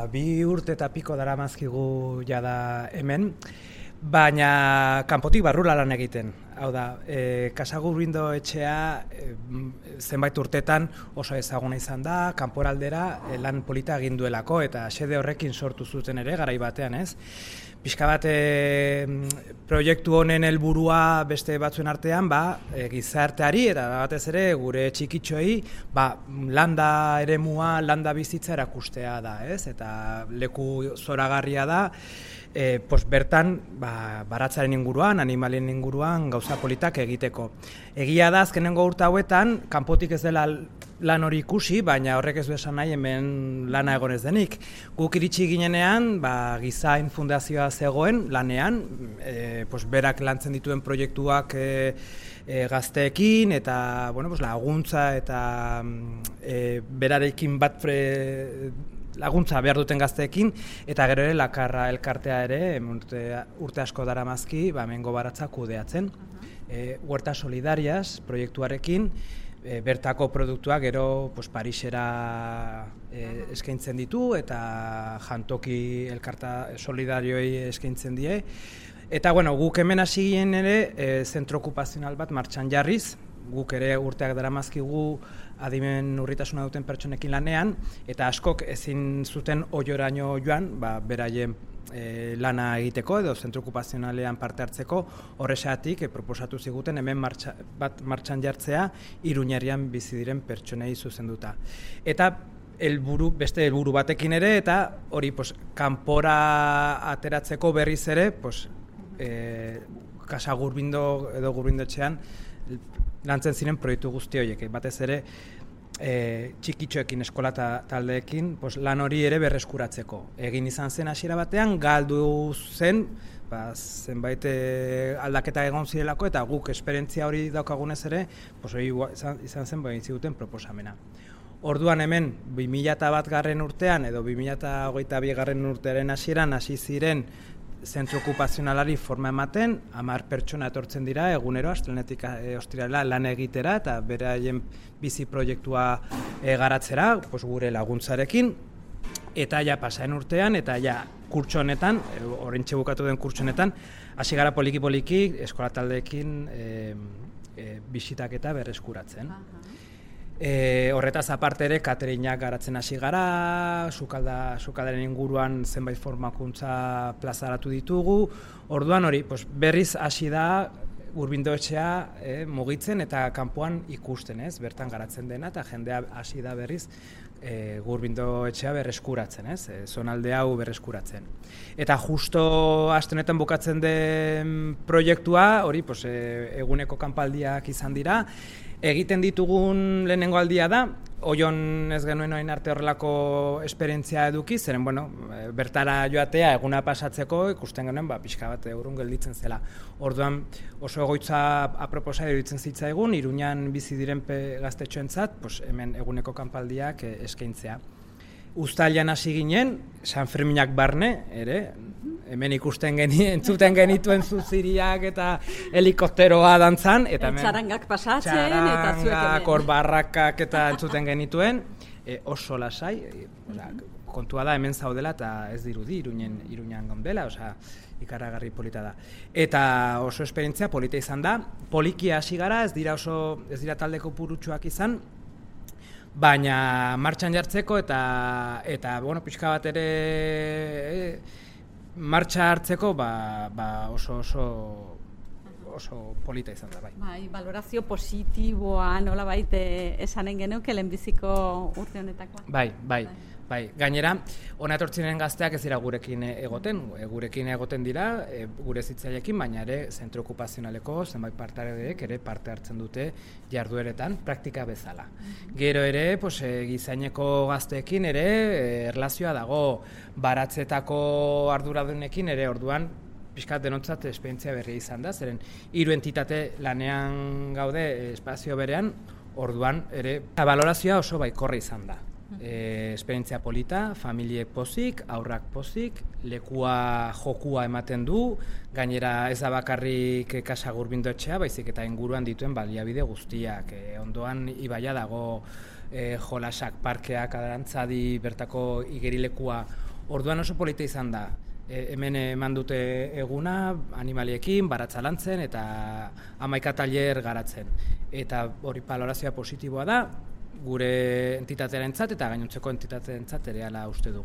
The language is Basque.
2 urte eta piko daramazkigu jada hemen, baina kanpotik barrura lan egiten. Hau da, Kasagurbindo etxea zenbait urtetan oso ezaguna izan da, kanporaldera lan polita egin duelako eta xede horrekin sortu zuten ere garai batean, ez? Pixka bat proiektu honen helburua beste batzuen artean, gizarteari eta batez ere gure txikitxoei landa eremua, landa bizitza erakustea da, ez? Eta leku zoragarria da, bertan baratzaren inguruan, animalien inguruan gauza politak egiteko. Egia da azkenengo urte hauetan, kanpotik ez dela lan hori ikusi, baina horrek ez du esan nahi hemen lana egon ez denik. Guk iritsi ginenean, Gizain Fundazioa zegoen lanean, berak lantzen dituen proiektuak gazteekin eta laguntza eta berarekin bat laguntza behar duten gazteekin, eta gero ere Lakarra elkartea ere urte asko daramazki hemengo baratza kudeatzen. Huerta Solidarias proiektuarekin, bertako produktuak gero Parisera eskaintzen ditu eta jantoki elkarta solidarioei eskaintzen die. Eta guk hemen hasi ginen ere zentro okupazional bat martxan jarriz, guk ere urteak daramazkigu adimen urritasuna duten pertsonekin lanean, eta askok ezin zuten oioraino joan, beraien lana egiteko edo zentro okupazionalean parte hartzeko, horrexegatik proposatu ziguten hemen martxan jartzea Iruñerrian bizi diren pertsonei zuzenduta. Eta beste helburu batekin ere, eta hori kanpora ateratzeko berriz ere, Kasagurbindo edo Gurbindotxean lantzen ziren proiektu guzti horiek, batez ere txikitxoekin, eskola taldeekin, lan hori ere berreskuratzeko. Egin izan zen hasiera batean, galdu zen, zenbait aldaketa egon zirelako, eta guk esperientzia hori daukagunez ere, hori izan zen ziguten proposamena. Orduan hemen, 2001 urtean edo 2022 urtearen hasieran hasi ziren zentro okupazionalari forma ematen, 10 pertsona etortzen dira egunero, astelehenetik ostiralera lan egitera eta beraien bizi proiektua garatzera, gure laguntzarekin, eta pasaen urtean, eta kurtso honetan, oraintxe bukatu den kurtso honetan, hasi gara poliki-poliki eskola taldeekin bisitak eta berreskuratzen. Horretaz aparte ere, katerinak garatzen hasi gara, sukaldaren inguruan zenbait formakuntza plazaratu ditugu. Orduan hori, berriz hasi da Gurbindotxea mugitzen eta kanpoan ikusten, bertan garatzen dena, eta jendea hasi da berriz Gurbindotxea berreskuratzen, zonalde hau berreskuratzen. Eta justo aste honetan bukatzen den proiektua, hori eguneko kanpaldiak izan dira, egiten ditugun lehenengo aldia da, oion ez genuen orain arte horrelako esperientzia eduki, zeren bertara joatea eguna pasatzeko ikusten genuen pixka bat urrun gelditzen zela. Orduan oso egoitza aproposa iruditzen zitzaigun, Iruñan bizi diren gaztetxoentzat, hemen eguneko kanpaldiak eskaintzea. Uztailean hasi ginen, San Ferminak barne, ere, hemen entzuten genituen zuziriak eta helikopteroa dantzan. Txarangak pasatzen eta zuek hemen. Hor barrakak eta entzuten genituen, oso lasai, kontua da hemen zaudela eta ez dirudi Iruñan gaudela, ikaragarri polita da. Eta oso esperientzia polita izan da, poliki hasi gara, ez dira taldeko purutsuak izan, baina martxan jartzeko eta pixka bat ere martxa hartzeko oso polita izan da, bai. Bai, valorazio positiboa nolabait esanen genuke lehenbiziko urte honetakoa. Bai. Gainera, hona etortzen gazteak ez dira gurekin egoten dira, gure zitzailekin, baina ere zentro okupazionaleko zenbait partaidek ere parte hartzen dute jardueretan praktika bezala. Gero ere, gizaineko gazteekin ere erlazioa dago, baratzetako arduradunekin ere, orduan pixkat denontzat esperientzia berria izan da, zeren 3 entitate lanean gaude espazio berean, orduan ere valorazioa oso baikorra izan da. Esperientzia polita, familiek pozik, aurrak pozik, jokua ematen du, gainera ez da bakarrik Kasagurbindo-etxea, baizik eta inguruan dituen baliabide guztiak. Ondoan ibaia dago jolasak, parkeak, arantzadi, bertako igerilekua Orduan oso polita izan da. Hemen eman dute eguna animaliekin, baratza lantzen eta 11 tailer garatzen. Eta hori balorazioa positiboa da, gure entitatearentzat eta gainontzeko entitatearentzat ere hala uste dugu.